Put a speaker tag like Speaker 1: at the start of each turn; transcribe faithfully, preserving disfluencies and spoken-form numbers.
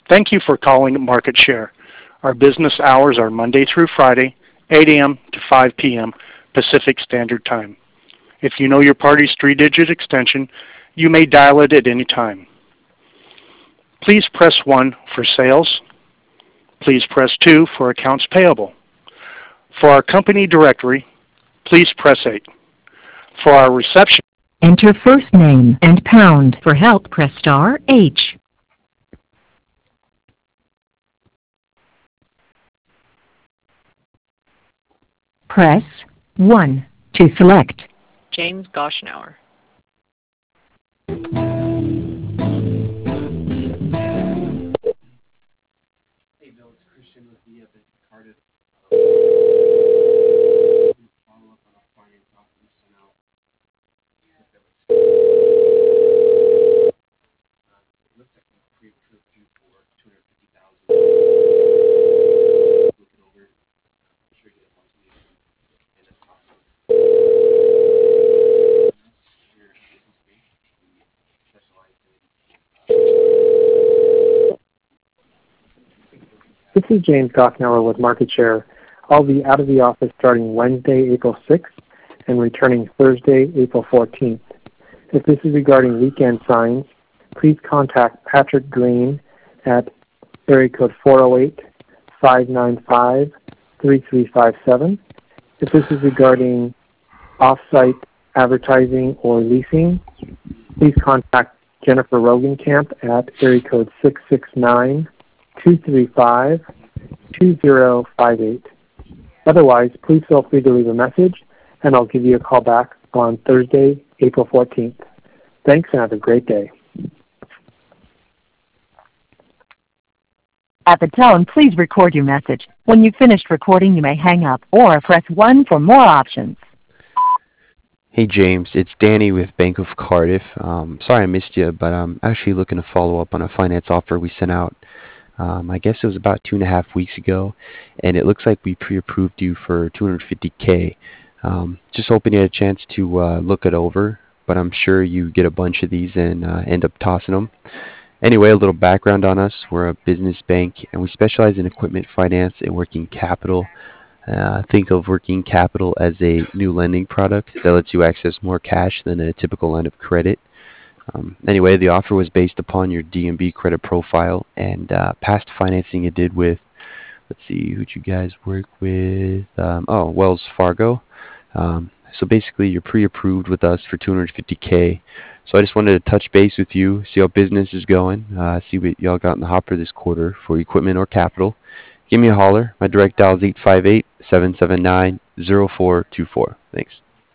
Speaker 1: Thank you for calling Market Share. Our business hours are Monday through Friday, eight a.m. to five p.m. Pacific Standard Time. If you know your party's three-digit extension, you may dial it at any time. Please press one for sales. Please press two for accounts payable. For our company directory, please press eight. For our reception,
Speaker 2: enter first name and pound. For help, press star H. Press one to select.
Speaker 3: James Goshnauer.
Speaker 4: Hey Bill, it's Christian with the Epic Cardiff. Follow up on our finance offer we sent out. It looks like we pre-approved you for two hundred fifty thousand dollars. Look it over. I'm sure you get a bunch of these. And that's awesome. Your business bank, we specialize in. This is James Goshnauer with Market Share. I'll be out of the office starting Wednesday, April sixth, and returning Thursday, April fourteenth. If this is regarding weekend signs, please contact Patrick Green at area code four oh eight, five nine five, three three five seven. If this is regarding off-site advertising or leasing, please contact Jennifer Rogenkamp at area code six six nine, two three five, two zero five eight. Otherwise, please feel free to leave a message, and I'll give you a call back on Thursday, April fourteenth. Thanks, and have a great day.
Speaker 2: At the tone, please record your message. When you've finished recording, you may hang up or press one for more options.
Speaker 5: Hey James, it's Danny with Bank of Cardiff. Um, sorry I missed you, but I'm actually looking to follow up on a finance offer we sent out. Um, I guess it was about two and a half weeks ago, and it looks like we pre-approved you for two hundred fifty K. Um, just hoping you had a chance to uh, look it over, but I'm sure you get a bunch of these and uh, end up tossing them. Anyway, a little background on us. We're a business bank, and we specialize in equipment finance and working capital. Uh, think of working capital as a new lending product that lets you access more cash than a typical line of credit. Um, anyway, the offer was based upon your D and B credit profile and uh, past financing you did with, let's see, who'd you guys work with? Um, oh, Wells Fargo. Um, so basically, you're pre-approved with us for two hundred fifty K. So I just wanted to touch base with you, see how business is going, uh, see what y'all got in the hopper this quarter for equipment or capital. Give me a holler. My direct dial is eight five eight, seven seven nine, zero four two four. Thanks.